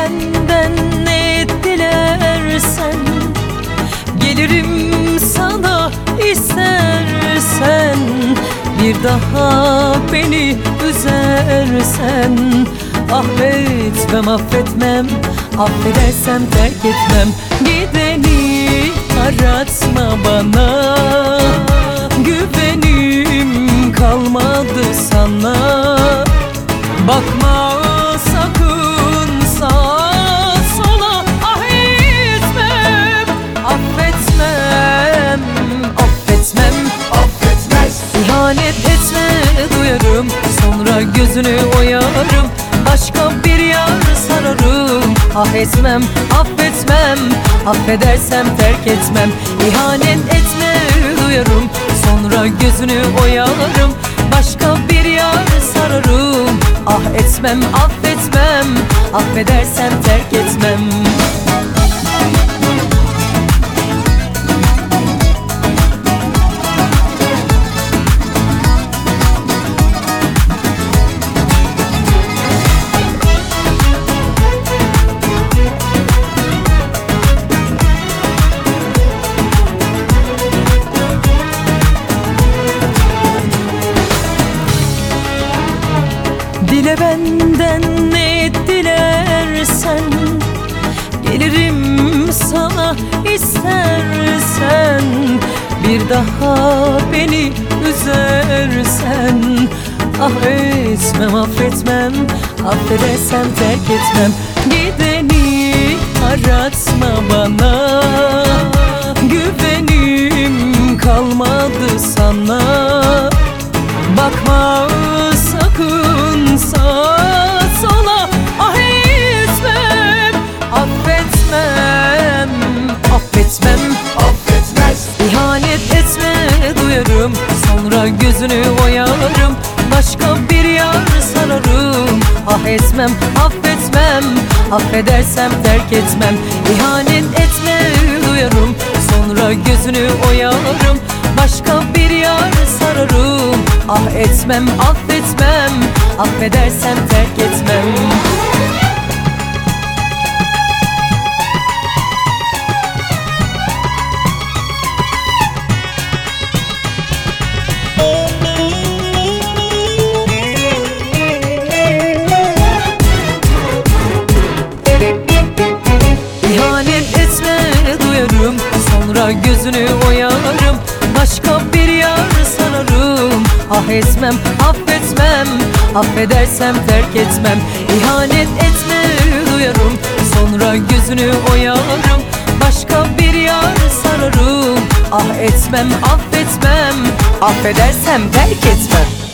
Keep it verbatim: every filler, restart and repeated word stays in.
benden ne dilersen, gelirim sana istersen. Bir daha beni üzersen, affetmem affetmem, affedersem terk etmem. Gideni aratma bana, güvenim kalmadı sana. Bakma sakın sağa sola, ah etmem, affetmem, affetmem, affetmez. İhanet etme duyarım, sonra gözünü oyarım, başka bir yar sararım. Ah etmem, affetmem, affedersem terk etmem. İhanet etme duyarım, sonra gözünü oyarım, başka bir yar sararım. Ah etmem, affetmem, affedersem terk etmem. Dile benden ne dilersen, gelirim sana istersen. Bir daha beni üzersen, ah etmem affetmem, affedersem terk etmem. Gideni aratma bana, güvenim kalmadı sana. Bakma sakın sağa sola, ah etmem, affetmem, affetmem, affetmez. İhanet etme duyarım, sonra gözünü oyarım, başka bir yar sararım. Ah etmem, affetmem, affedersem terk etmem. İhanet etme duyarım, sonra gözünü oyarım, başka bir yar sararım. Ah etmem, affetmem, affedersem terk etmem. İhanet etme duyarım, sonra gözünü oyarım, başka bir yar sararım. Ah etmem, affetmem, affedersem terk etmem. İhanet etme duyarım, sonra gözünü oyarım, başka bir yar sararım. Ah etmem, affetmem, affedersem terk etmem.